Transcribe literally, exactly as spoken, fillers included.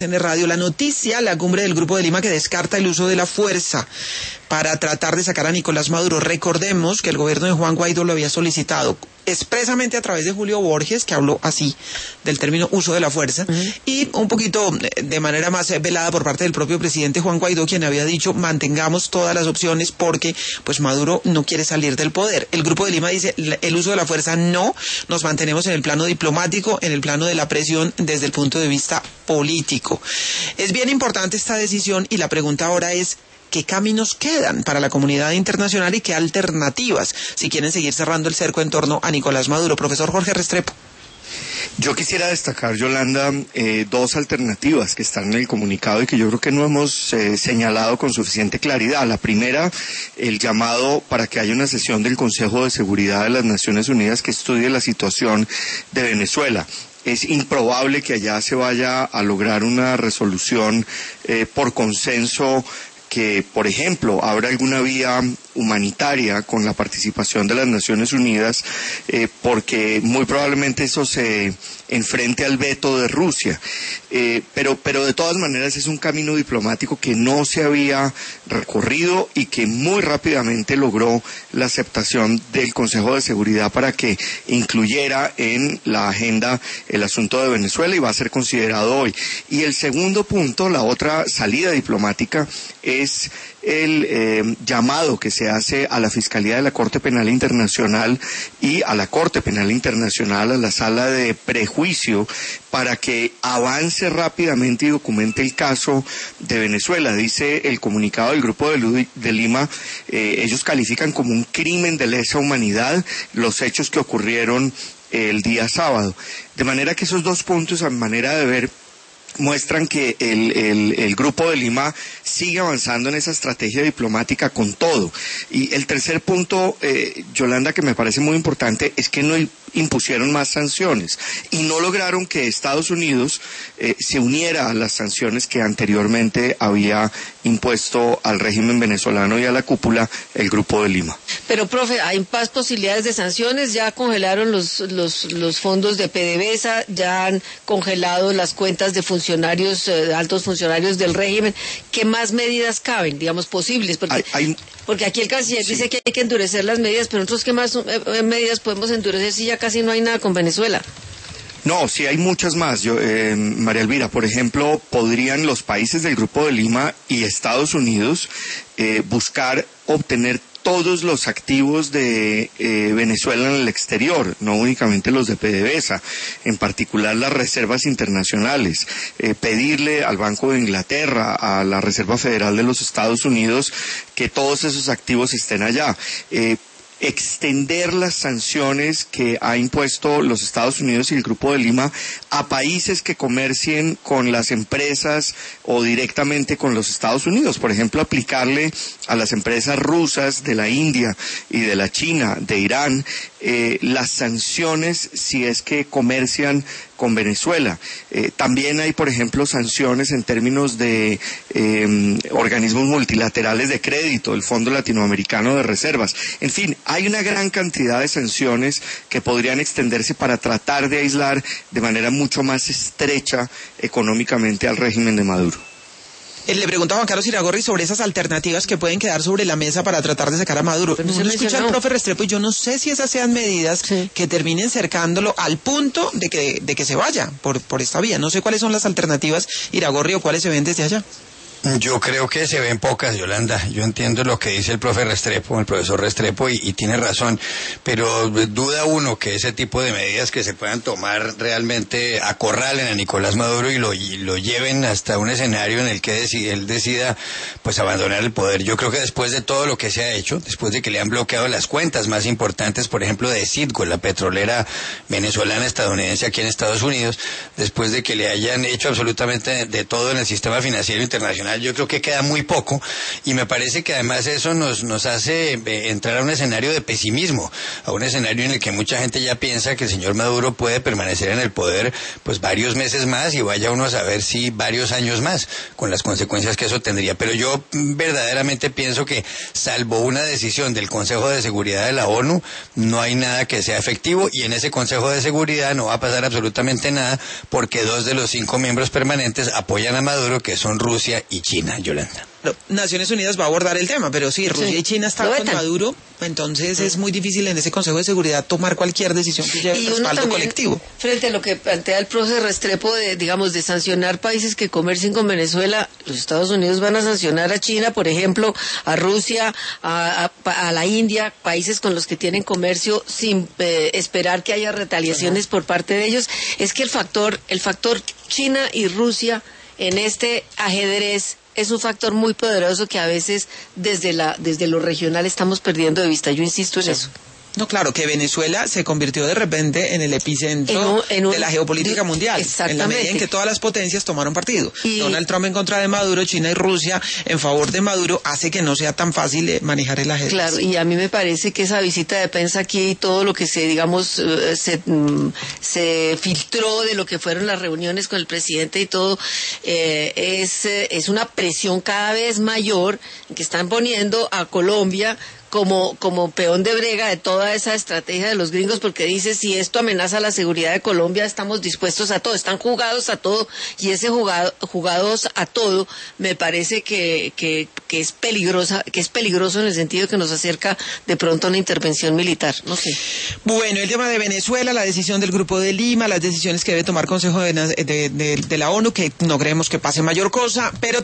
En el radio, la noticia, la cumbre del Grupo de Lima que descarta el uso de la fuerza para tratar de sacar a Nicolás Maduro. Recordemos que el gobierno de Juan Guaidó lo había solicitado expresamente a través de Julio Borges, que habló así del término uso de la fuerza, uh-huh. y un poquito de manera más velada por parte del propio presidente Juan Guaidó, quien había dicho mantengamos todas las opciones porque pues Maduro no quiere salir del poder. El Grupo de Lima dice el uso de la fuerza no, nos mantenemos en el plano diplomático, en el plano de la presión desde el punto de vista político. Es bien importante esta decisión y la pregunta ahora es ¿qué caminos quedan para la comunidad internacional y qué alternativas si quieren seguir cerrando el cerco en torno a Nicolás Maduro? Profesor Jorge Restrepo. Yo quisiera destacar, Yolanda, eh, dos alternativas que están en el comunicado y que yo creo que no hemos eh, señalado con suficiente claridad. La primera, el llamado para que haya una sesión del Consejo de Seguridad de las Naciones Unidas que estudie la situación de Venezuela. Es improbable que allá se vaya a lograr una resolución eh, por consenso que, por ejemplo, abra alguna vía humanitaria con la participación de las Naciones Unidas, eh, porque muy probablemente eso se enfrente al veto de Rusia. Eh, pero, pero de todas maneras es un camino diplomático que no se había recorrido y que muy rápidamente logró la aceptación del Consejo de Seguridad para que incluyera en la agenda el asunto de Venezuela y va a ser considerado hoy. Y el segundo punto, la otra salida diplomática, es el eh, llamado que se hace a la Fiscalía de la Corte Penal Internacional y a la Corte Penal Internacional, a la Sala de Prejuicio, para que avance rápidamente y documente el caso de Venezuela. Dice el comunicado del Grupo de, de Lima, eh, ellos califican como un crimen de lesa humanidad los hechos que ocurrieron el día sábado. De manera que esos dos puntos, a manera de ver, muestran que el, el, el Grupo de Lima sigue avanzando en esa estrategia diplomática con todo. Y el tercer punto, eh, Yolanda, que me parece muy importante, es que no impusieron más sanciones y no lograron que Estados Unidos eh, se uniera a las sanciones que anteriormente había impuesto al régimen venezolano y a la cúpula el Grupo de Lima. Pero, profe, ¿hay más posibilidades de sanciones? Ya congelaron los, los, los fondos de PDVSA, ya han congelado las cuentas de funcionarios, eh, altos funcionarios del régimen. ¿Qué más medidas caben, digamos, posibles? Porque, hay, hay, porque aquí el canciller sí. dice que hay que endurecer las medidas, pero nosotros, ¿qué más eh, medidas podemos endurecer si ya casi no hay nada con Venezuela? No, sí hay muchas más, yo, eh, María Elvira. Por ejemplo, podrían los países del Grupo de Lima y Estados Unidos eh, buscar obtener todos los activos de eh, Venezuela en el exterior, no únicamente los de PDVSA, en particular las reservas internacionales, eh, pedirle al Banco de Inglaterra, a la Reserva Federal de los Estados Unidos, que todos esos activos estén allá. Eh, extender las sanciones que ha impuesto los Estados Unidos y el Grupo de Lima a países que comercien con las empresas o directamente con los Estados Unidos. Por ejemplo, aplicarle a las empresas rusas de la India y de la China, de Irán, eh, las sanciones si es que comercian con Venezuela. Eh, también hay, por ejemplo, sanciones en términos de eh, organismos multilaterales de crédito, el Fondo Latinoamericano de Reservas. En fin, hay una gran cantidad de sanciones que podrían extenderse para tratar de aislar de manera mucho más estrecha económicamente al régimen de Maduro. Le pregunto a Juan Carlos Iragorri sobre esas alternativas que pueden quedar sobre la mesa para tratar de sacar a Maduro. Pero uno escucha al profe Restrepo y yo no sé si esas sean medidas sí. que terminen cercándolo al punto de que, de que se vaya por, por esta vía. No sé cuáles son las alternativas, Iragorri, o cuáles se ven desde allá. Yo creo que se ven pocas, Yolanda. Yo entiendo lo que dice el profe Restrepo, el profesor Restrepo, y, y tiene razón, pero duda uno que ese tipo de medidas que se puedan tomar realmente acorralen a Nicolás Maduro y lo, y lo lleven hasta un escenario en el que deci- él decida pues abandonar el poder. Yo creo que después de todo lo que se ha hecho, después de que le han bloqueado las cuentas más importantes, por ejemplo de Citgo, la petrolera venezolana estadounidense aquí en Estados Unidos, después de que le hayan hecho absolutamente de todo en el sistema financiero internacional, personal yo creo que queda muy poco, y me parece que además eso nos, nos hace eh, entrar a un escenario de pesimismo, a un escenario en el que mucha gente ya piensa que el señor Maduro puede permanecer en el poder pues varios meses más, y vaya uno a saber si varios años más, con las consecuencias que eso tendría. Pero yo verdaderamente pienso que, salvo una decisión del Consejo de Seguridad de la ONU, no hay nada que sea efectivo, y en ese Consejo de Seguridad no va a pasar absolutamente nada, porque dos de los cinco miembros permanentes apoyan a Maduro, que son Rusia y China, Yolanda. Naciones Unidas va a abordar el tema, pero sí, Rusia Sí. y China están con Maduro, entonces es muy difícil en ese Consejo de Seguridad tomar cualquier decisión que lleve Y uno respaldo también, colectivo. frente a lo que plantea el profesor Restrepo de, digamos, de sancionar países que comercien con Venezuela, los Estados Unidos van a sancionar a China, por ejemplo, a Rusia, a, a, a la India, países con los que tienen comercio sin eh, esperar que haya retaliaciones por parte de ellos. Es que el factor, el factor China y Rusia en este ajedrez es un factor muy poderoso que a veces desde la desde lo regional estamos perdiendo de vista. Yo insisto en eso. No, claro, que Venezuela se convirtió de repente en el epicentro En un- en un- de la geopolítica mundial. Exactamente. En la medida en que todas las potencias tomaron partido. Y- Donald Trump en contra de Maduro, China y Rusia en favor de Maduro, hace que no sea tan fácil eh, manejar el ajedrez. Claro, y a mí me parece que esa visita de prensa aquí y todo lo que se, digamos, eh, se, mm, se filtró de lo que fueron las reuniones con el presidente y todo, eh, es, eh, es una presión cada vez mayor que están poniendo a Colombia como, como peón de brega de toda esa estrategia de los gringos, porque dice, si esto amenaza la seguridad de Colombia, estamos dispuestos a todo, están jugados a todo, y ese jugado, jugados a todo me parece que, que, que es peligrosa, que es peligroso en el sentido que nos acerca de pronto a una intervención militar, no sé. Bueno, el tema de Venezuela, la decisión del Grupo de Lima, las decisiones que debe tomar Consejo de, de, de, de la ONU, que no creemos que pase mayor cosa, pero